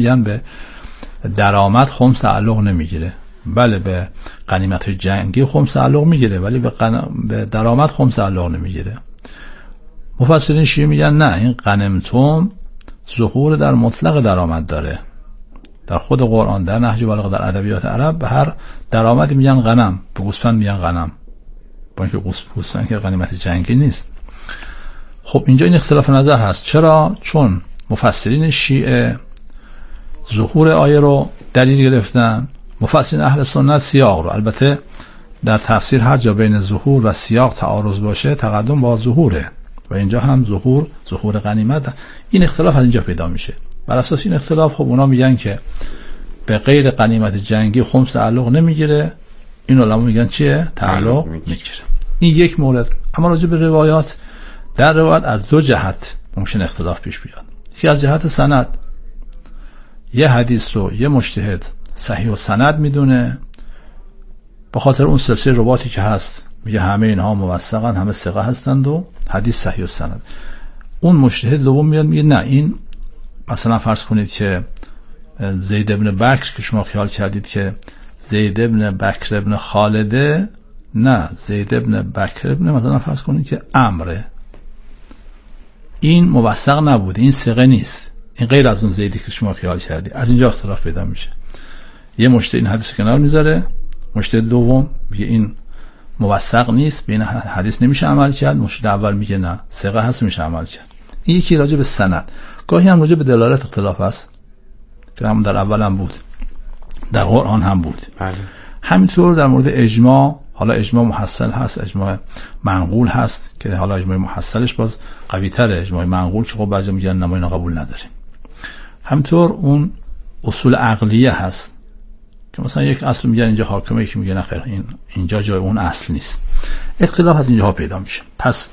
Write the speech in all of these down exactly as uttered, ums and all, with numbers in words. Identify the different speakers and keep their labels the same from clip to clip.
Speaker 1: میگن به درآمد خمس تعلق نمیگیره. بله به غنیمت جنگی خمس تعلق میگیره ولی به, قن... به درآمد خمس تعلق نمیگیره. مفسرین شیعه میگن نه، این غنیمتم ظهور در مطلق درآمد داره. در خود قرآن، در نهج بلاغه، در ادبیات عرب به هر درآمدی میگن غنم، به گوسفند میگن غنم، با اینکه گوسفند که غنیمت جنگی نیست. خب اینجا این اختلاف نظر هست. چرا؟ چون مفسرین شیعه ظهور آیه رو دلیل گرفتن، مفسرین اهل سنت سیاق رو. البته در تفسیر هر جا بین ظهور و سیاق تعارض باشه تقدم با ظهوره و اینجا هم ظهور ظهور غنیمت. این اختلاف از اینجا پیدا میشه. بر اساس این اختلاف خب اونا میگن که به غیر غنیمت جنگی خمس تعلق نمیگیره، این علما میگن چیه؟ تعلق میگیره. این یک مورد. اما راجع به روایات، در روایت از دو جهت ممکن اختلاف پیش بیاد. یکی از جهت سند، یه حدیث رو یه مجتهد صحیح و سند میدونه به خاطر اون سلسله رواتی که هست، میگه همه اینها موثقن، همه ثقه هستند و حدیث صحیح و سند. اون مجتهد دوم میاد میگه نه، این مثلا فرض کنید که زید ابن بکر که شما خیال کردید که زید ابن بکر ابن خالده، نه، زید ابن بکر ابن مثلا فرض کنید که عمره، این موثق نبوده، این ثقه نیست، این غیر از اون زیدی که شما خیال کردید. از اینجا اختلاف پیدا میشه. یه مجتهد این حدیث کنار میذاره، مجتهد دوم میگه این موثق نیست، به این حدیث نمیشه عمل کرد، مجتهد اول میگه نه، ثقه هست میشه عمل کرد. این یکی راجع به سند. گاهی هم راجع به دلالت اختلاف هست که هم در اول هم بود، در قرآن هم بود. بله. همینطور در مورد اجماع، حالا اجماع محصل هست، اجماع منقول هست که حالا اجماع محصلش باز قوی تره، اجماع منقول که خب بعضی میگن نه ما اینو قبول نداریم. همینطور اون اصول عقلیه هست که مثلا یک اصل میگن اینجا حاکمه، یکی میگه نه خیر این اینجا جای اون اصل نیست. اختلاف از اینجاها پیدا میشه. پس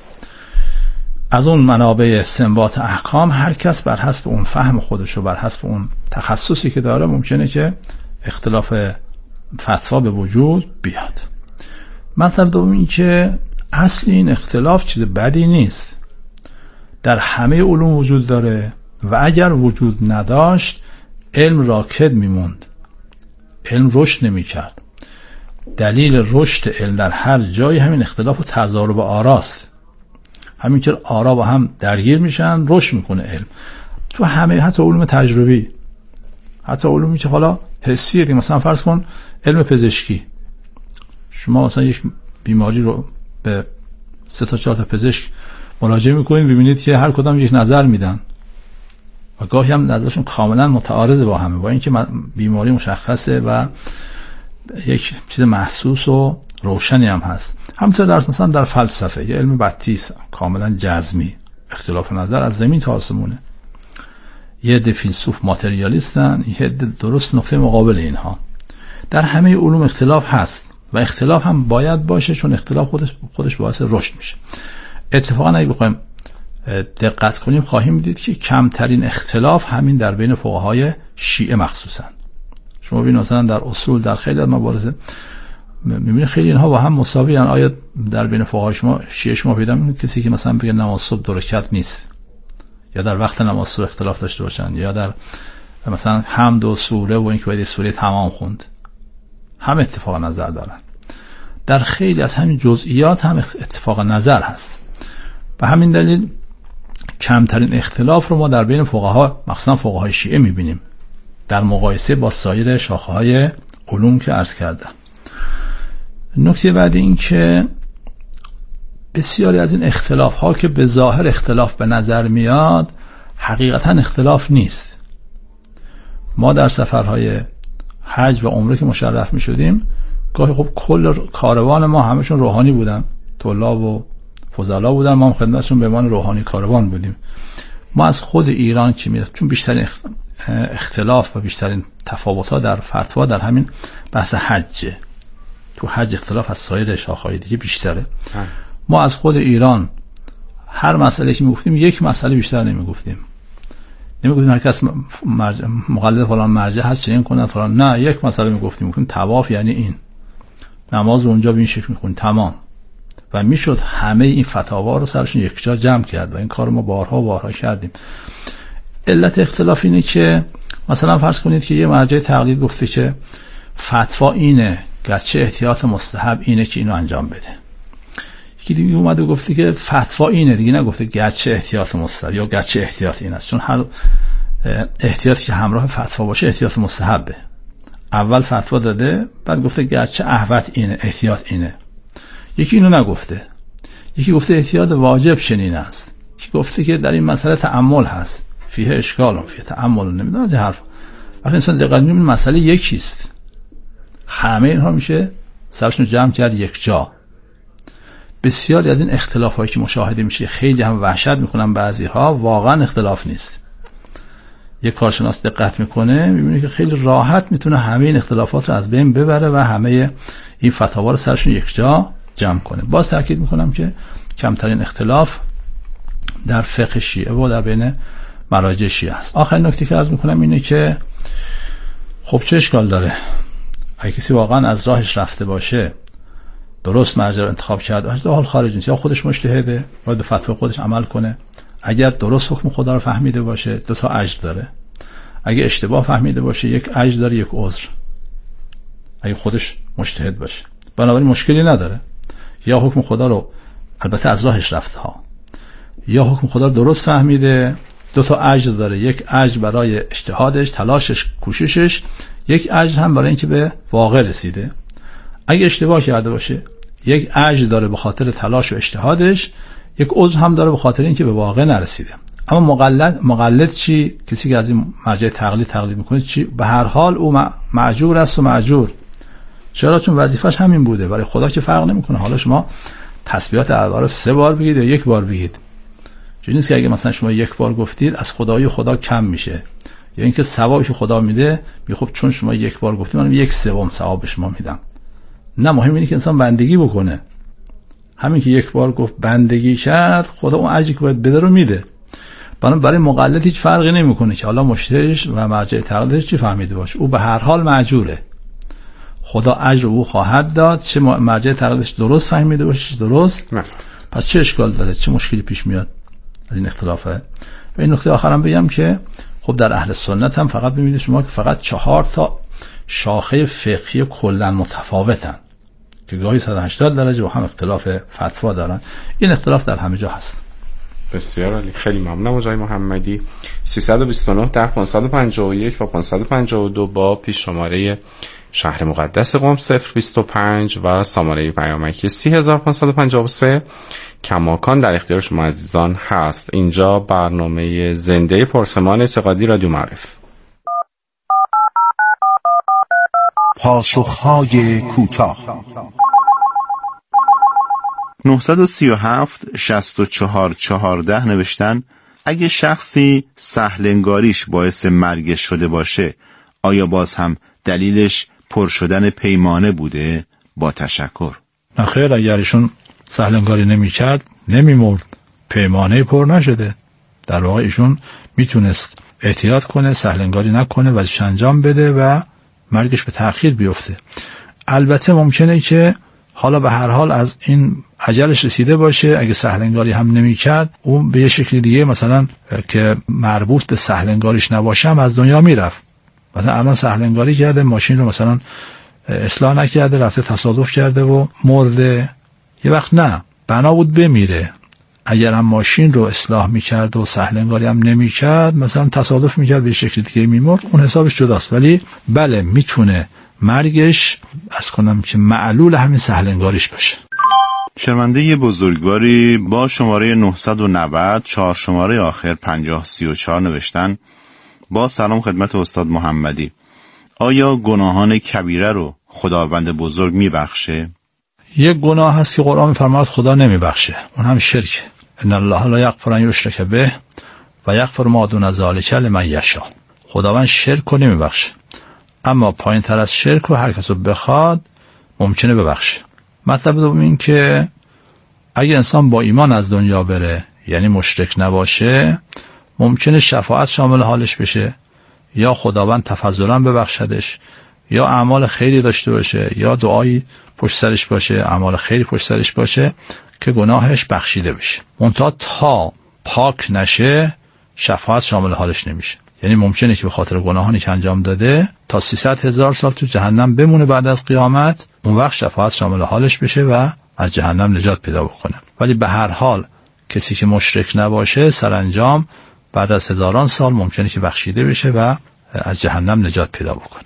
Speaker 1: از اون منابع استنباط احکام هر کس بر حسب اون فهم خودش و بر حسب اون تخصصی که داره ممکنه که اختلاف فتوا به وجود بیاد. مطلب دوم این که اصل این اختلاف چیز بدی نیست، در همه علوم وجود داره و اگر وجود نداشت علم راکد میموند، علم رشد نمی کرد. دلیل رشد علم در هر جایی همین اختلاف و تضارب آراست. همین که آرا با هم درگیر میشن رشد میکنه علم. تو همه، حتی علوم تجربی، حتی علومی که حالا حسیه، مثلا فرض کن علم پزشکی، شما مثلا یک بیماری رو به سه تا چهار تا پزشک مراجعه میکنید، ببینید که هر کدام یک نظر میدن و گاهی هم نظرشون کاملا متعارض با همه، با اینکه بیماری مشخصه و یک چیز محسوس و روشنی هم هست. همینطور در مثلا در فلسفه یه علم بطیس کاملا جزمی، اختلاف نظر از زمین تا آسمونه. یه عده فیلسوف ماتریالیستن، یه عده درست نقطه مقابل اینها. در همه علوم اختلاف هست و اختلاف هم باید باشه، چون اختلاف خودش خودش باعث رشد میشه. اتفاقا اگه بخوایم دقت کنیم خواهیم دید که کمترین اختلاف همین در بین فقهای شیعه مخصوصا. شما ببینید مثلا در اصول، در خیلی از مباحث میبینید خیلی اینها با هم مساوی ان. آیا در بین فقهای شما شیعه شما پیدا می‌کنید کسی که مثلا بگه نماز صبح دو رکعت نیست، یا در وقت نماز صبح اختلاف داشته باشن، یا در مثلا حمد و سوره و اینکه باید سوره تمام خوند، هم اتفاق نظر دارن. در خیلی از همین جزئیات هم اتفاق نظر هست. به همین دلیل کمترین اختلاف رو ما در بین فقها، مخصوصا فقهای شیعه میبینیم در مقایسه با سایر شاخه‌های علوم که عرض کردم. نکته بعدی این که بسیاری از این اختلاف ها که به ظاهر اختلاف به نظر میاد حقیقتا اختلاف نیست. ما در سفرهای حج و عمره که مشرف می شدیم، گاهی خب کل کاروان ما همشون روحانی بودن، طلاب و فضلا بودن، ما هم خدمتشون به عنوان روحانی کاروان بودیم. ما از خود ایران که میرفت، چون بیشترین اختلاف و بیشترین تفاوت ها در فتوا در همین بحث حجه، تو حج اختلاف از سایر شاخه‌های دیگه بیشتره. ها. ما از خود ایران هر مسئله که میگفتیم یک مسئله بیشتر نمیگفتیم. نمیگفتیم هر کس مرجع مقلد فلان مرجع هست چنین کنه فلان، نه، یک مسئله میگفتیم. میگفتیم طواف یعنی این، نماز رو اونجا به این شکل میخونیم، تمام. و میشد همه این فتاوا رو سرشون یک جا جمع کرد و این کار ما بارها بارها کردیم. علت اختلاف اینه که مثلا فرض کنید که یه مرجع تقلید گفته که فتوا اینه، گرچه احتیاط مستحب اینه که اینو انجام بده. یکی دیگه اومد و گفته که فتوا اینه، دیگه نگفته گرچه احتیاط مستحب یا گرچه احتیاط این است، چون هر احتیاطی که همراه فتوا باشه احتیاط مستحبه. اول فتوا داده، بعد گفته گرچه احوط اینه، احتیاط اینه. یکی اینو نگفته، یکی گفته احتیاط واجب چنین است، یکی گفته که در این مسئله تأمل هست، فیه اشکال، فیه تأمل، نمیدونم از حرف. وقتی انسان دقت می‌کنه مسئله یکیست، همه اینها میشه سرشون جمع کرد یک جا. بسیاری از این اختلافایی که مشاهده میشه خیلی هم وحشت میکنن بعضی‌ها، واقعا اختلاف نیست. یک کارشناس دقت میکنه میبینه که خیلی راحت میتونه همه این اختلافات رو از بین ببره و همه این فتاوا رو سرشون یک جا جمع کنه. باز تاکید میکنم که کمترین اختلاف در فقه شیعه و در بین مراجع شیعه است. آخرین نکته که عرض میکنم اینه که خب چه اشکال داره اگه کسی واقعا از راهش رفته باشه، درست مرجع رو انتخاب کرده، از حال خارج نیست، یا خودش مجتهده باید به فتوا خودش عمل کنه. اگر درست حکم خدا رو فهمیده باشه دو تا اجر داره، اگه اشتباه فهمیده باشه یک اجر داره یک عذر، اگه خودش مجتهد باشه. بنابراین مشکلی نداره، یا حکم خدا رو البته از راهش رفته ها، یا حکم خدا رو درست فهمیده، دو تا اجر داره، یک اجر برای اجتهادش، تلاشش، کوششش، یک اجر هم برای اینکه به واقع رسیده. اگه اشتباه کرده باشه یک اجر داره به خاطر تلاش و اجتهادش، یک عذر هم داره به خاطر اینکه به واقع نرسیده. اما مقلد مقلد چی؟ کسی که از این مرجع تقلید تقلید میکنه چی؟ به هر حال او معجور است و معجور. چرا؟ چون وظیفش همین بوده. برای خدا که فرق نمیکنه حالا شما تسبیحات اربعه رو سه بار بگید یا یک بار بگید. چون نیست که اگه مثلا شما یک بار گفتید از خدای خدا کم میشه، یا اینکه ثوابی که خدا میده می خب چون شما یک بار گفتید من یک سوم ثواب شما میدم. نه، مهم اینه که انسان بندگی بکنه. همین که یک بار گفت بندگی کرد، خدا اون اجری که باید بده رو میده. برای مقلد هیچ فرقی نمیکنه که حالا مجتهدش و مرجع تقلیدش چی فهمیده باشه، او به هر حال مأجوره. خدا اجر او خواهد داد، چه مرجع تقلیدش درست فهمیده باشه درست مفهوم. پس چه اشکال داره، چه مشکلی پیش میاد از این اختلافه؟ و این نکته آخرم بگم که خب در اهل سنت هم فقط ببینید شما که فقط چهار تا شاخه فقهی کلا متفاوتن که گاهی صد و هشتاد درجه با هم اختلاف فتوا دارن. این اختلاف در همه جا هست.
Speaker 2: بسیار عالی، خیلی ممنونم آقای محمدی. سیصد و بیست و نه ده پانصد و پنجاه و یک و پانصد و پنجاه و دو با پیش شماره شهر مقدس قم صفر بیست و پنج و شماره پیامکی سی هزار و پانصد و پنجاه و سه کماکان در اختیار شما عزیزان هست. اینجا برنامه زنده پرسمان اعتقادی رادیو معارف.
Speaker 3: پاسخهای کوتاه. نهصد و سی و هفت شصت و چهار چهارده نوشتن اگه شخصی سهلنگاریش باعث مرگش شده باشه، آیا باز هم دلیلش پر شدن پیمانه بوده؟ با تشکر.
Speaker 1: نخیر، اگر ایشون سهلنگاری نمی کرد نمی مرد، پیمانه پر نشده. در واقع ایشون میتونست احتیاط کنه، سهلنگاری نکنه، وظیفه‌اش انجام بده و مرگش به تأخیر بیفته. البته ممکنه که حالا به هر حال از این اجلش رسیده باشه، اگه سهلنگاری هم نمی کرد اون به یه شکل دیگه مثلا که مربوط به سهلنگاریش نباشه هم از دنیا میرفت. مثلا الان سهلنگاری کرده، ماشین رو مثلا اصلاح نکرده، رفته تصادف کرده و مرده. یه وقت نه، بنا بود بمیره. اگر هم ماشین رو اصلاح میکرد و سهلنگاری هم نمیکرد، مثلا تصادف میکرد به شکل دیگه میمرد، اون حسابش جداست. ولی بله میتونه مرگش از کنم که معلول همین سهلنگاریش باشه.
Speaker 3: شرمنده بزرگواری با شماره نهصد و نود چهار شماره آخر پنجاه سی و چهار نوشتن با سلام خدمت استاد محمدی، آیا گناهان کبیره رو خداوند بزرگ میبخشه؟
Speaker 1: یک گناه هست که قرآن میفرماید خدا نمیبخشه، اون هم شرک. ان الله لا یغفر ان یشرک به و یغفر ما دون ذلک لمن یشاء. خداوند شرک رو نمیبخشه، اما پایین تر از شرک رو هر کس رو بخواد ممکنه ببخشه. مطلب دوم این که اگه انسان با ایمان از دنیا بره، یعنی مشرک نباشه، ممکنه شفاعت شامل حالش بشه، یا خداوند تفضلا ببخشدش، یا اعمال خیری داشته باشه، یا دعایی پشت سرش باشه، اعمال خیری پشت سرش باشه که گناهش بخشیده بشه. منتها تا پاک نشه شفاعت شامل حالش نمیشه. یعنی ممکنه که به خاطر گناهانی که انجام داده تا سیصد هزار سال تو جهنم بمونه بعد از قیامت، اون وقت شفاعت شامل حالش بشه و از جهنم نجات پیدا بکنه. ولی به هر حال کسی که مشرک نباشه سرانجام بعد از هزاران سال ممکنه که بخشیده بشه و از جهنم نجات پیدا بکنه.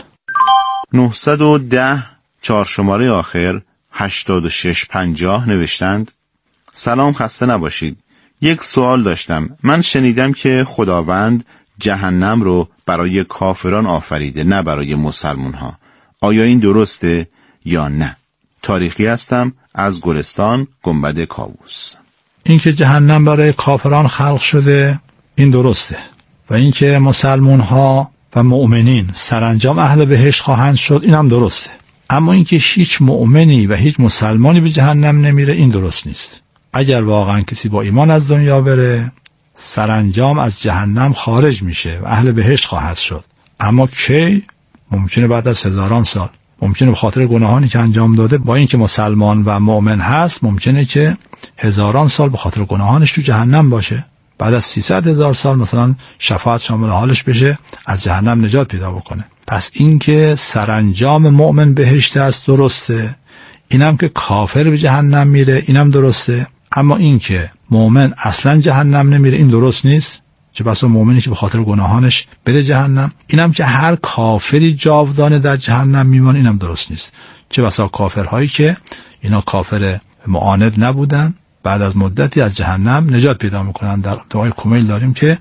Speaker 3: نهصد و ده چهار شماره آخر هشتاد و شش پنجاه نوشتند: سلام، خسته نباشید. یک سوال داشتم. من شنیدم که خداوند جهنم رو برای کافران آفریده، نه برای مسلمان ها. آیا این درسته یا نه؟ تاریخی هستم، از گلستان، گنبد کاووس.
Speaker 1: این که جهنم برای کافران خلق شده این درسته و این که مسلمان ها و مؤمنین سرانجام اهل بهشت خواهند شد این هم درسته. اما این که هیچ مؤمنی و هیچ مسلمانی به جهنم نمیره این درست نیست. اگر واقعا کسی با ایمان از دنیا بره سرانجام از جهنم خارج میشه و اهل بهشت خواهد شد. اما کی؟ ممکنه بعد از هزاران سال. ممکنه به خاطر گناهانی که انجام داده با اینکه مسلمان و مؤمن هست ممکنه که هزاران سال به خاطر گناهانش تو جهنم باشه. بعد از سیصد هزار سال مثلا شفاعت شامل حالش بشه از جهنم نجات پیدا بکنه. پس این که سرانجام مؤمن بهشت است درسته، اینم که کافر به جهنم میره اینم درسته. اما این که مؤمن اصلا جهنم نمیره این درست نیست. چه بسا مؤمنی که به خاطر گناهانش بره جهنم. اینم که هر کافری جاودانه در جهنم میمونه اینم درست نیست. چه بسا کافرهایی که اینا کافر معاند نبودن بعد از مدتی از جهنم نجات پیدا میکنن. در دعای کمیل داریم که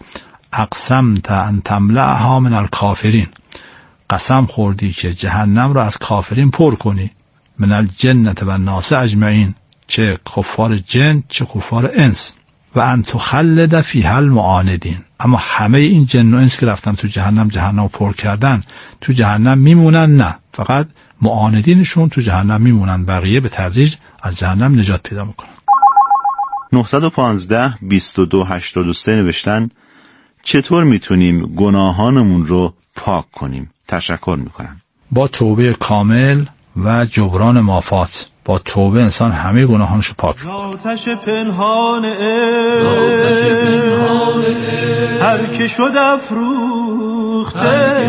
Speaker 1: اقسمت ان تملأها من الکافرین، قسم خوردی که جهنم رو از کافرین پر کنی، من الجنة و الناس اجمعین، چه کفار جن چه کفار انس، و ان تخلد فیها المعاندین، اما همه این جن و انس که رفتن تو جهنم جهنم رو پر کردن تو جهنم میمونن؟ نه، فقط معاندینشون تو جهنم میمونن، بقیه به تدریج از جهنم نجات پیدا میکنن.
Speaker 3: نهصد و پانزده بیست و دو هشتاد و سه نوشتن: چطور میتونیم گناهانمون رو پاک کنیم؟ تشکر میکنم.
Speaker 1: با توبه کامل و جبران مافات. با توبه انسان همه گناهانشو پاک میکنه.
Speaker 4: آتش پنهان عشق هر که شد افروخته،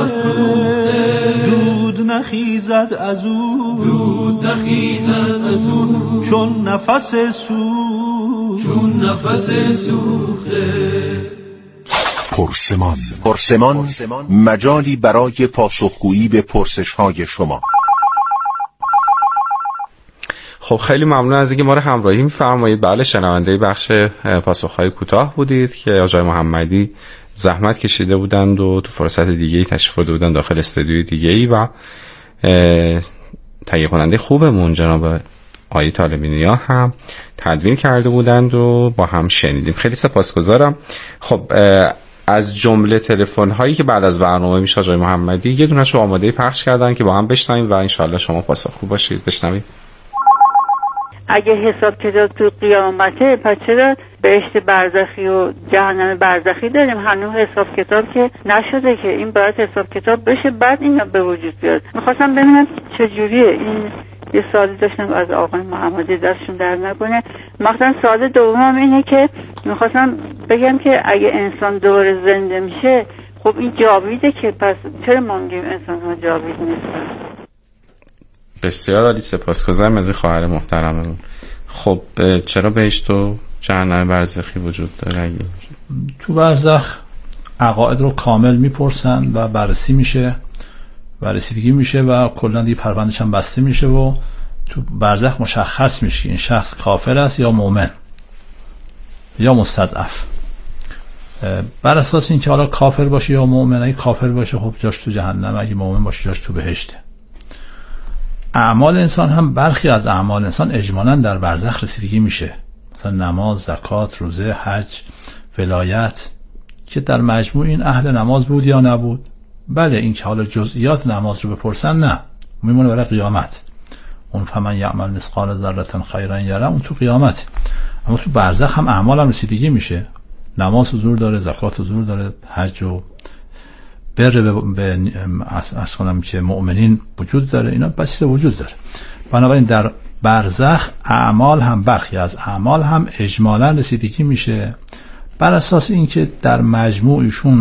Speaker 4: دود نخیزد از او، دود نخیزد از او چون نفس سوخت، چون نفس سوخته.
Speaker 5: پرسمان. پرسمان مجالی برای پاسخگویی به پرسش‌های شما.
Speaker 2: خب خیلی ممنون از اینکه ما رو همراهی می‌فرمایید. بله، شنونده بخش پاسخ‌های کوتاه بودید که آقای محمدی زحمت کشیده بودند و تو فرصت دیگه‌ای تشریف برده بودند داخل استودیوی دیگه‌ای و تهیه کننده خوبمون جناب آقای طالبی نیا هم تدوین کرده بودند و با هم شنیدیم. خیلی سپاسگزارم. خب از جمله تلفن هایی که بعد از برنامه میشه آقای محمدی یه دونه‌شو آماده پخش کردن که با هم بشنویم و انشالله شما پاسخگو باشید. بشنوید.
Speaker 6: اگه حساب کتاب تو قیامته پس چرا بهشت برزخی و جهنم برزخی داریم؟ هنوز حساب کتاب که نشده که، این باید حساب کتاب بشه بعد اینا به وجود بیاد. میخواستم ببینم چجوریه این. یه سوالی داشتم از آقای محمدی، دستشون در نکنه. مثلا سوال دومم اینه که میخواستم بگم که اگه انسان دوباره زنده میشه خب این جاویده که، پس چرا ما میگیم انسان ها جاوید نیستن؟
Speaker 2: بسیار عالی، سپاسگزارم از خواهر محترممون. خب چرا بهشت و جهنم برزخی وجود داره؟
Speaker 1: تو برزخ عقاید رو کامل میپرسن و بررسی میشه، بررسیدگی میشه و کلا دیگه پروندهش هم بسته میشه و تو برزخ مشخص میشه این شخص کافر است یا مؤمن یا مستضعف. بر اساس اینکه حالا کافر باشه یا مؤمن، اگه کافر باشه خب جاش تو جهنم، اگه مؤمن باشه جاش تو بهشته. اعمال انسان هم برخی از اعمال انسان اجمالاً در برزخ رسیدگی میشه، مثلا نماز، زکات، روزه، حج، ولایت، که در مجموع این اهل نماز بود یا نبود. بله، این که حالا جزئیات نماز رو بپرسن نه، میمونه برای قیامت. اون فمن یعمل مثقال ذره خیرا یره، اون تو قیامت. اما تو برزخ هم اعمال هم رسیدگی میشه، نماز حضور داره، زکات حضور داره، حج و بر به از کنم که مؤمنین وجود داره، اینا بسیار وجود داره. بنابراین در برزخ اعمال هم، برخی از اعمال هم اجمالاً رسیدگی میشه بر اساس اینکه در مجموعشون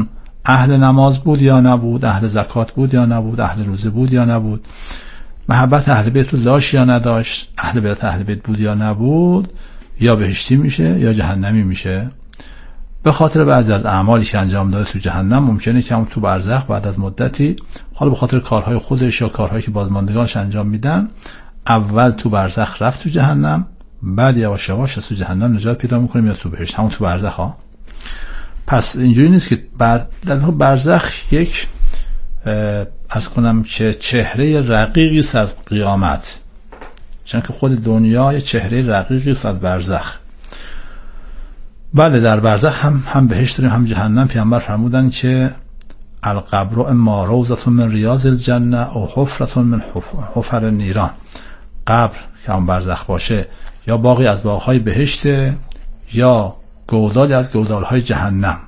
Speaker 1: اهل نماز بود یا نبود، اهل زکات بود یا نبود، اهل روزه بود یا نبود، محبت اهل بیت رو داشت یا نداشت، اهل بیت اهل بیت بود یا نبود، یا بهشتی میشه یا جهنمی میشه. به خاطر بعضی از اعمالی که انجام داده تو جهنم ممکنه که هم تو برزخ بعد از مدتی، حالا به خاطر کارهای خودش یا کارهایی که بازماندگانش انجام میدن، اول تو برزخ رفت تو جهنم، بعد یواش یواش از تو جهنم نجات پیدا میکنه یا تو بهشت، همون تو برزخ ها. پس اینجوری نیست که بعد در برزخ یک از کنم که چهره رقیقی است از قیامت، چون که خود دنیا یه چهره رقیقی است از برزخ. بله در برزخ هم هم بهشت داریم هم جهنم. پیامبر فرمودن که القبر اما روضة من ریاض الجنه او حفرة من حفر النیران. قبر که هم برزخ باشه یا باقی از باغ‌های بهشت یا گودالی از گودال‌های جهنم.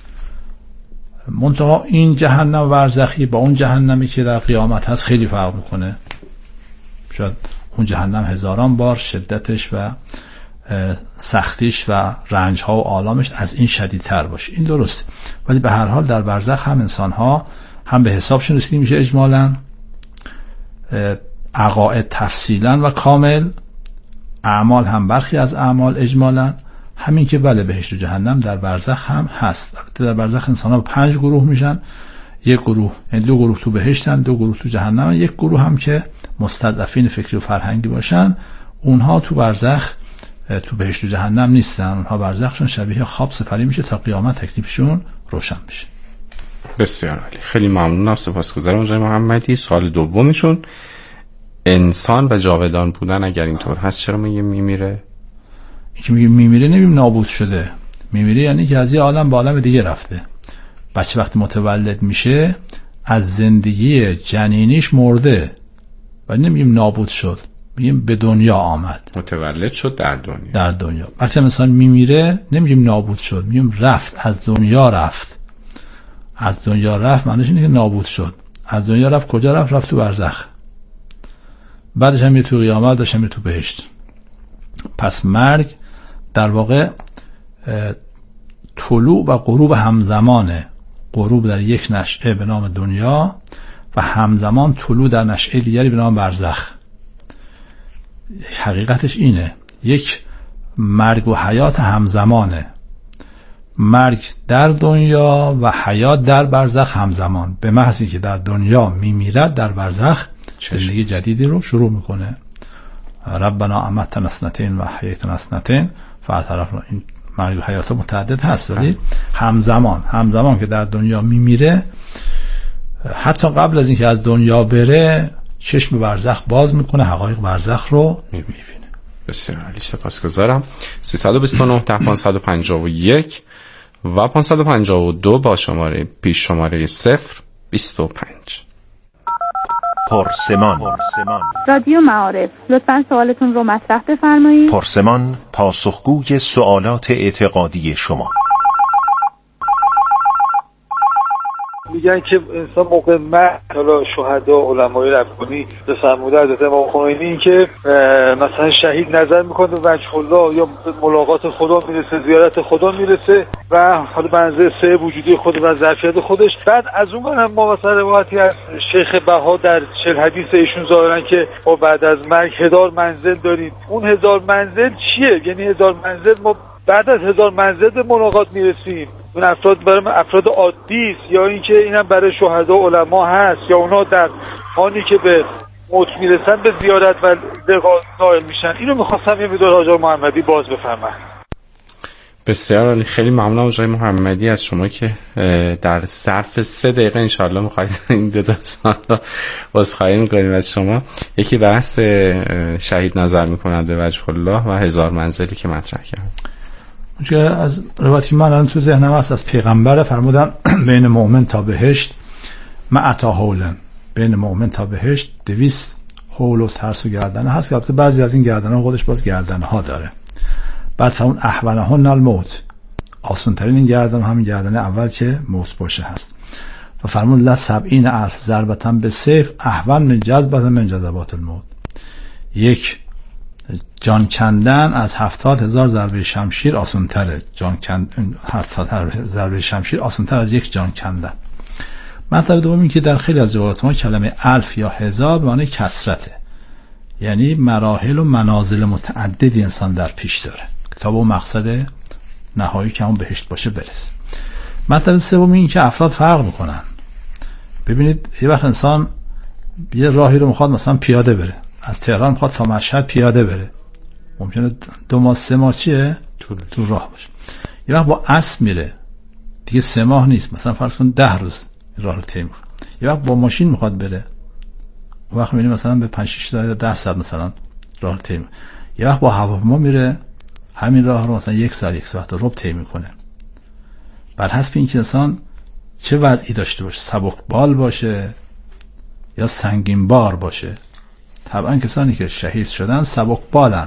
Speaker 1: منتها این جهنم برزخی با اون جهنمی که در قیامت هست خیلی فرق میکنه. شاید اون جهنم هزاران بار شدتش و سختیش و رنج‌ها و آلامش از این شدیدتر باشه. این درسته، ولی به هر حال در برزخ هم انسان‌ها هم به حسابشون رسیده میشه اجمالاً، عقاید تفصیلاً و کامل، اعمال هم برخی از اعمال اجمالاً. همین که بله بهشت و جهنم در برزخ هم هست. در برزخ انسان‌ها پنج گروه میشن، یک گروه یعنی دو گروه تو بهشتن، دو گروه تو جهنم، یک گروه هم که مستضعفین فکری و فرهنگی باشن، اونها تو برزخ تو بهشت و جهنم نیستن، اونها برزخشون شبیه خواب سپری میشه تا قیامت تکلیفشون روشن بشه.
Speaker 2: بسیار عالی، خیلی ممنونم، سپاسگزارم جناب محمدی. سوال دومشون، انسان و جاودان بودن اگر اینطور هست چرا میگه میمیره؟
Speaker 1: این که میگه میمیره نمیگیم نابود شده، میمیره یعنی که از یه عالم به عالم دیگه رفته. بچه وقتی متولد میشه از زندگی جنینیش مرده، ولی نمیگیم نابود شد، میگیم به دنیا آمد،
Speaker 2: متولد شد در دنیا.
Speaker 1: در دنیا وقتی انسان میمیره نمیگیم نابود شد، میگیم رفت، از دنیا رفت. از دنیا رفت معنیش اینه که نابود شد. از دنیا رفت کجا رفت؟ رفت تو برزخ، بعدش هم میره تو قیامت، بعدش هم میره تو بهشت. پس مرگ در واقع طلوع و غروب همزمانه، غروب در یک نشعه به نام دنیا و همزمان طلوع در نشعه دیگری به نام برزخ. حقیقتش اینه، یک مرگ و حیات همزمانه، مرگ در دنیا و حیات در برزخ همزمان. به محض اینکه در دنیا میمیرد در برزخ زندگی جدیدی رو شروع میکنه. ربنا امتنا اثنتین و حییتنا اثنتین فاعترفنا. این مرگ و حیات متعدد هست، ولی همزمان همزمان که در دنیا میمیره، حتی قبل از اینکه از دنیا بره چشم برزخ باز میکنه، حقایق برزخ رو میبینه.
Speaker 2: بسیار عالی، سپاسگزارم. سیصد و بیست و نه ده پانصد و پنجاه و یک و پانصد و پنجاه و دو با شماره پیش شماره صفر بیست و پنج.
Speaker 5: پرسمان.
Speaker 7: رادیو معارف، لطفاً سوالتون رو مطرح بفرمایید.
Speaker 5: پرسمان، پاسخگوی سوالات اعتقادی شما.
Speaker 8: میگن که انسان موقع مرگ، حالا شهدا، علمای ربانی بفرموده حضرت امام خمینی، این که مثلا شهید نظر میکنه به وجه الله یا ملاقات خدا میرسه، زیارت خدا میرسه و حالا منزل سه وجودی خود و ظرفیت خودش. بعد از اون برم ما مثلا روایتی از شیخ بها در چهل حدیث ایشون ظاهرن که ما بعد از مرگ هزار منزل داریم. اون هزار منزل چیه؟ یعنی هزار منزل ما بعد از هزار منزل به ملاقات میرسیم؟ اون افراد برای افراد عادی است یا اینکه اینم برای شهدا و علما هست، یا اونا در حالی که به موت میرسن به زیارت و لقا نائل میشن؟ اینو میخواستم یه مقدار حاج محمدی باز بفرمایید.
Speaker 2: بسیار عالی، خیلی ممنونم جای محمدی از شما که در ظرف سه دقیقه انشاءالله میخواید این دو تا سوال رو بازخواهی میکنیم از شما. یکی بحث شهید نظر میکنند به وجه الله و هزار منزلی که مطرح کرد.
Speaker 1: چون از روایتی من الان تو ذهنم هست از پیغمبر، فرمودن بین مؤمن تا بهشت معتا حولن، بین مؤمن تا بهشت دویست حول و ترس و گردنه هست که البته بعضی از این گردنه ها خودش باز گردنه ها داره. بعد فرمون احونهن الموت، آسان ترین این گردن همین گردنه اول که موت باشه هست. و فرمون لا سبعین الف ضربتن به سیف احون من جذبت من جذبات الموت، یک جان کندن از هفتاد هزار ضربه شمشیر آسان تره. جان کندن هفتاد ضربه شمشیر آسان تر از یک جان کندن. مطلب دوم این که در خیلی از جوابات ما کلمه الف یا هزار به معنی کثرته، یعنی مراحل و منازل متعددی انسان در پیش داره تا به مقصد نهایی که همون بهشت باشه برسه. مطلب سوم این که افراد فرق میکنن. ببینید یه وقت انسان یه راهی رو میخواد مثلا پیاده بره، از تهران میخواد تا مشهد پیاده بره، ممکنه دو ماه سه ماه چیه تو راه باشه. یه وقت با اسب میره، دیگه سه ماه نیست، مثلا فرض کن ده روز راه رو طی میکنه. یه وقت با ماشین میخواد بره، وقت میبینی مثلا به پنج شش تا ده ساعت مثلا راه رو طی میکنه. یه وقت با هواپیما میره، همین راه رو مثلا یک ساعت یک ساعت رو طی میکنه. بر حسب اینکه انسان چه وضعی داشته باشه، سبکبال باشه یا سنگین بار باشه. طبعا کسانی که شهید شدن سبکبالن.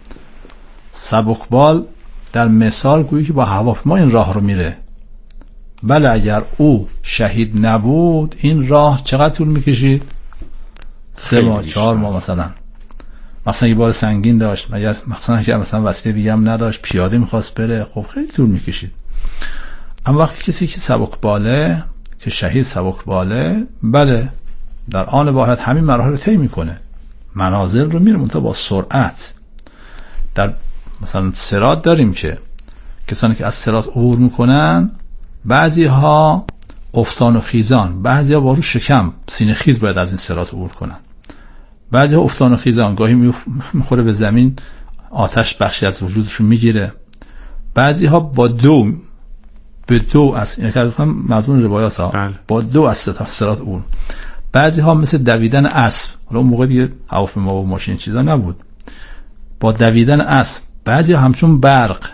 Speaker 1: سبکبال در مثال گویی که با هواپیما این راه رو میره. بله اگر او شهید نبود این راه چقدر طول میکشید؟ سه ماه چهار ماه مثلا. مثلا یه بار سنگین داشت، مگر مثلا اگر مثلا وسیله دیگه هم نداشت، پیاده میخواست بره، خب خیلی طول میکشید. اما وقتی کسی که سبکباله، که شهید سبکباله، بله در آن واحد همین مراحل رو طی میکنه، منازل رو میره منتها با سرعت. در مثلا صراط داریم که کسانی که از صراط عبور میکنن بعضی ها افتان و خیزان، بعضی ها با رو شکم سینه خیز باید از این صراط عبور کنن، بعضی ها افتان و خیزان، گاهی میخوره به زمین آتش بخشی از وجودشون میگیره، بعضی ها با دو به دو از این که مضمون روایات ها بله. با دو از صراط عبور. بعضی ها مثل دویدن اسب، حالا اون موقع دیگه هواپیما و ماشین چیزا نبود، با دویدن اسب. بعضی ها همچون برق.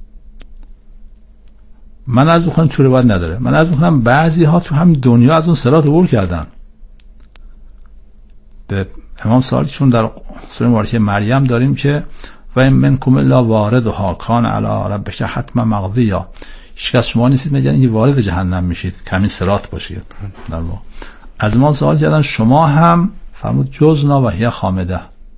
Speaker 1: من عرض میکنم تو روایت نداره، من عرض میکنم بعضی ها تو هم دنیا از اون صراط عبور کردن. به امام سوالی چون در سوره مبارکه مریم داریم که و این منکم الا واردها کان علی ربک حتما مقضیا، هیچ کس شما نیستید مگر اینکه وارد جهنم میشید، کمی صراط باشید. در واقع از ما سوال کردن شما هم، فرمود جزنا و هی خامده.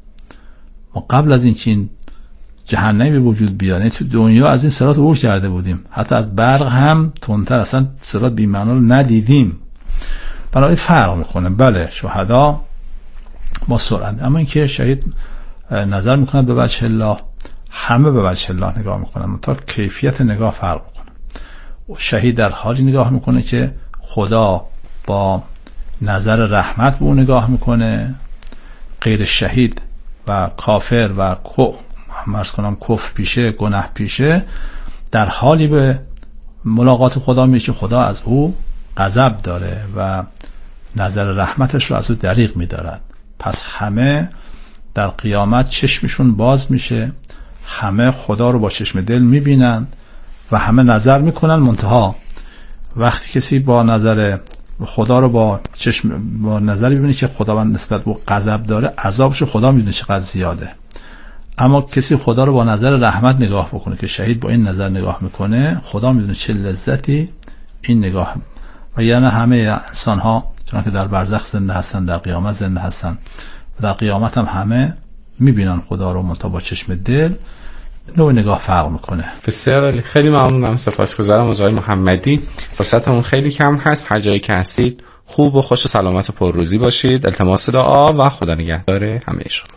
Speaker 1: ما قبل از اینکه این جهنمی به وجود بیاد تو دنیا از این صراط عبور کرده بودیم، حتی از برق هم تندتر، اصلا صراط بی معنا رو ندیدیم. برای فرق میکنه. بله شهدا با سرعت، اما اینکه شهید نظر میکنه به وجه الله، همه به وجه الله نگاه میکنن، تا کیفیت نگاه فرق میکنه. شهید در حالی نگاه میکنه که خدا با نظر رحمت به اون نگاه میکنه. غیر شهید و کافر و مرز کنم کفر پیشه، گناه پیشه، در حالی به ملاقات خدا میشه که خدا از او غضب داره و نظر رحمتش رو از او دریغ میدارد. پس همه در قیامت چشمشون باز میشه، همه خدا رو با چشم دل میبینن و همه نظر میکنن. منتها وقتی کسی با نظر خدا رو با چشم با نظری ببینه که خداوند نسبت به غضب داره، عذابش خدا میدونه چقدر زیاده. اما کسی خدا رو با نظر رحمت نگاه بکنه که شهید با این نظر نگاه میکنه، خدا میدونه چه لذتی این نگاه. و یعنی همه انسان ها چون که در برزخ زنده هستن، در قیامت زنده هستن، و در قیامت هم همه میبینن خدا رو منتها با چشم دل. نوع نگاه فرق میکنه.
Speaker 2: بسیار عالی، خیلی ممنونم، سپاسگزارم از آقای محمدی. فرصتمون خیلی کم هست، هر جایی که هستید خوب و خوش و سلامت و پرروزی باشید. التماس دعا و خدا نگهدار همه شما.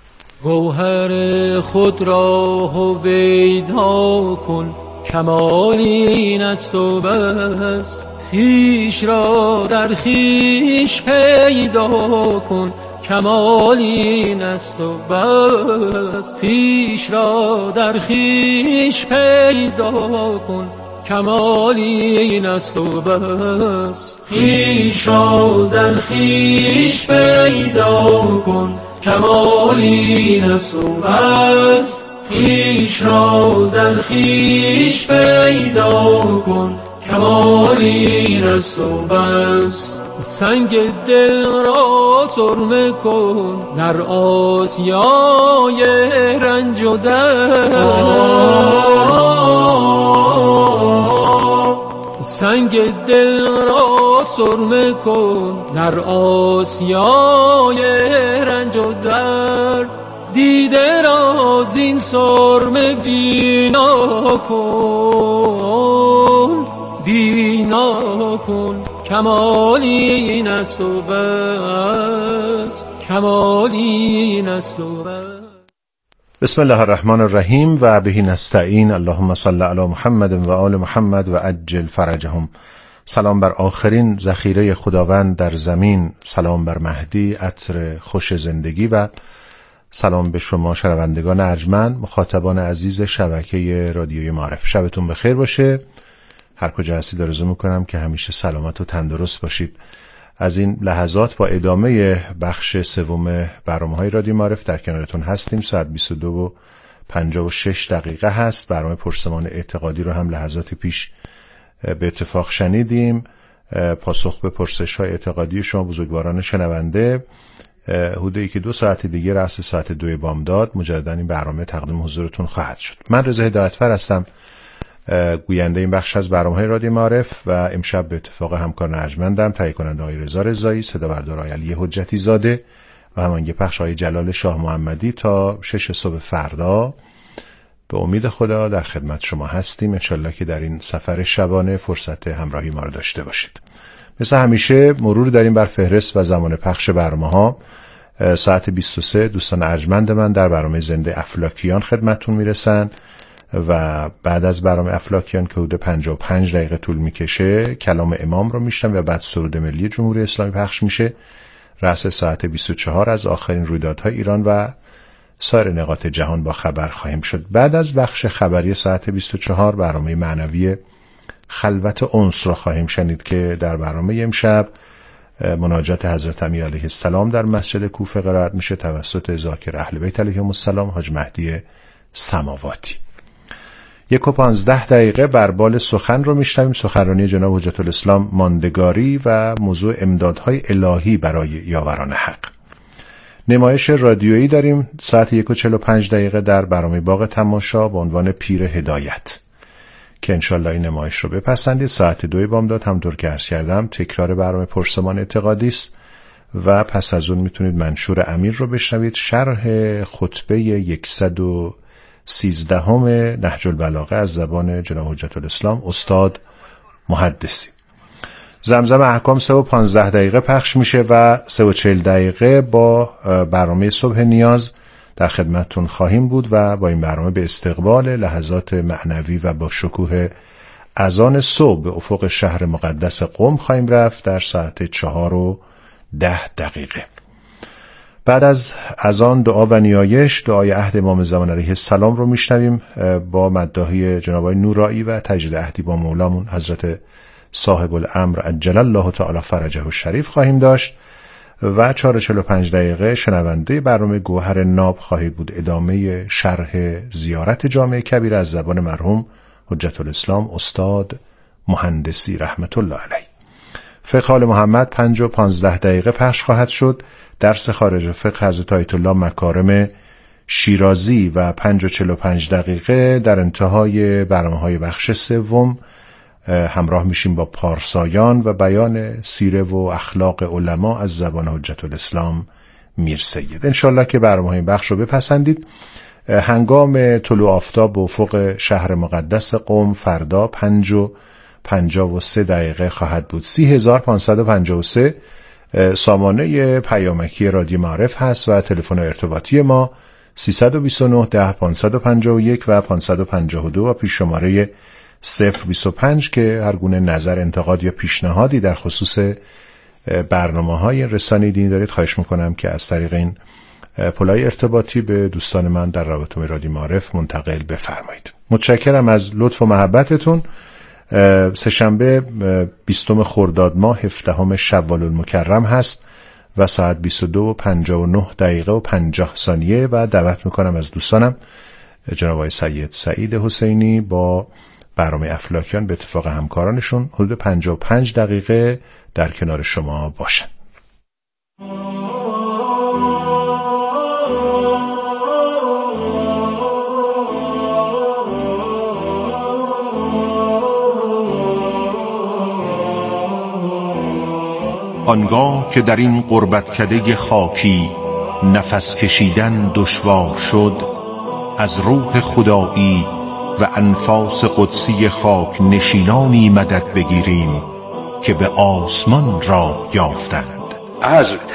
Speaker 9: گوهر خود را هویدا کن، کمال این از تو بس، خویش را در خویش پیدا کن، کمال این از تو بس، خویش را در خویش پیدا کن، کمال این از تو بس، خویش را در خویش پیدا کن، کمال این از تو بس، خویش را در خویش پیدا کن، کمال این از تو بس. سنگ دل را سرمه کن در آسیای رنج و درد، سنگ دل را سرمه کن در آسیای رنج و درد، دیده را باز این سرمه بینا کن، بینا کن، کمالی این است و بس، کمالی این است و بس.
Speaker 5: بسم الله الرحمن الرحیم و به نستعین. اللهم صل علی محمد و آل محمد و عجل فرجهم. سلام بر آخرین ذخیره خداوند در زمین، سلام بر مهدی عطر خوش زندگی و سلام به شما شنوندگان ارجمند، مخاطبان عزیز شبکه رادیوی معارف. شبتون بخیر باشه. هر کجا هستید آرزو میکنم که همیشه سلامت و تندرست باشید. از این لحظات با ادامه بخش سوم برنامه‌های رادیو معارف در کنارتون هستیم. ساعت بیست و دو و پنجاه و شش دقیقه هست. برنامه پرسمان اعتقادی رو هم لحظات پیش به اتفاق شنیدیم. پاسخ به پرسش‌های اعتقادی شما بزرگواران شنونده. حدود یکی دو ساعت دیگه رأس ساعت دو بامداد مجددا این برنامه تقدیم حضورتون خواهد شد. من رضا هدایتفر هستم، گوینده این بخش از برنامه‌های رادیو معارف و امشب به اتفاق همکار ارجمندم تهیه کننده آقای رضا رضایی، صدا بردار آقای علی حجتی زاده و همانگی پخش آقای جلال شاه محمدی تا شش صبح فردا به امید خدا در خدمت شما هستیم. انشالله که در این سفر شبانه فرصت همراهی ما رو داشته باشید. مثل همیشه مرور داریم بر فهرست و زمان پخش برنامه‌ها. ساعت بیست و سه دوستان ارجمند من در برنامه زنده افلاکیان خدمتتون میرسن و بعد از برنامه افلاکیان که حدود پنجاه و پنج دقیقه طول میکشه کلام امام رو میشنم و بعد سرود ملی جمهوری اسلامی پخش میشه. رأس ساعت بیست و چهار از آخرین رویدادهای ایران و سایر نقاط جهان با خبر خواهیم شد. بعد از بخش خبری ساعت بیست و چهار برنامه معنوی خلوت انس رو خواهیم شنید که در برنامه امشب مناجات حضرت امیر علیه السلام در مسجد کوفه قرائت میشه توسط ذاکر اهل بیت علیهم السلام حاج مهدی سماواتی. یک و پانزده دقیقه بربال سخن رو میشنویم، سخنرانی جناب حجت الاسلام ماندگاری و موضوع امدادهای الهی برای یاوران حق. نمایش رادیویی داریم ساعت یک و چهل و پنج دقیقه در برنامه باغ تماشا با عنوان پیر هدایت که انشالله این نمایش رو بپسندید. ساعت دوی بامداد همطور که عرض کردم تکرار برنامه پرسمان اعتقادی است و پس از اون میتونید منشور امیر رو بشنوید، شرح خطبه صد و سیزده هم نهج البلاغه از زبان جناب حجت الاسلام استاد محدثی. زمزم احکام سه و پانزده دقیقه پخش میشه و سه و چهل دقیقه با برنامه صبح نیاز در خدمتتون خواهیم بود و با این برنامه به استقبال لحظات معنوی و با شکوه اذان صبح به افق شهر مقدس قم خواهیم رفت در ساعت چهار و ده دقیقه. بعد از اذان دعا و نیایش، دعای عهد امام زمان علیه السلام رو میشنویم با مداحی جناب آقای نورایی و تجدید عهدی با مولامون حضرت صاحب الامر عجل الله تعالی فرجه الشریف خواهیم داشت و چهار و چهل و پنج دقیقه شنونده برنامه گوهر ناب خواهید بود. ادامه شرح زیارت جامع کبیر از زبان مرحوم حجت الاسلام استاد محدثی رحمت الله علیه. فقه آل محمد پنج و پانزده دقیقه پخش خواهد شد. درس خارج فقه حضرت آیت الله مکارم شیرازی و پنج و چهل و پنج دقیقه در انتهای برنامه‌های بخش سوم همراه میشیم با پارسایان و بیان سیره و اخلاق علما از زبان حجت الاسلام میر سید. انشالله که برنامه این بخش رو بپسندید. هنگام طلوع آفتاب به افق شهر مقدس قم فردا پنج و پنجاه و سه دقیقه خواهد بود. سی هزار پانصد و پنجاه و سه سامانه پیامکی رادیو معارف هست و تلفن ارتباطی ما سیصد و بیست و نه ده پانصد و پنجاه و یک و پانصد و پنجاه و دو و پیش شماره صفر بیست و پنج که هر گونه نظر، انتقاد یا پیشنهادی در خصوص برنامه‌های رسانه‌ای دینی دارید خواهش میکنم که از طریق این پلای ارتباطی به دوستان من در رابطه رادیو معارف منتقل بفرمایید. متشکرم از لطف و محبتتون. سه‌شنبه بیستم خرداد ماه هفدهم شوال المکرم هست و ساعت بیست و دو و پنجاه و نه دقیقه و پنجاه ثانیه و دعوت میکنم از دوستانم جناب آقای سید سعید حسینی با برنامه افلاکیان به اتفاق همکارانشون حدود پنجاه و پنج دقیقه در کنار شما باشن. آنگاه که در این غربتکده خاکی نفس کشیدن دشوار شد، از روح خدایی و انفاس قدسی خاک نشینانی مدد بگیریم که به آسمان را یافتند.
Speaker 10: عزم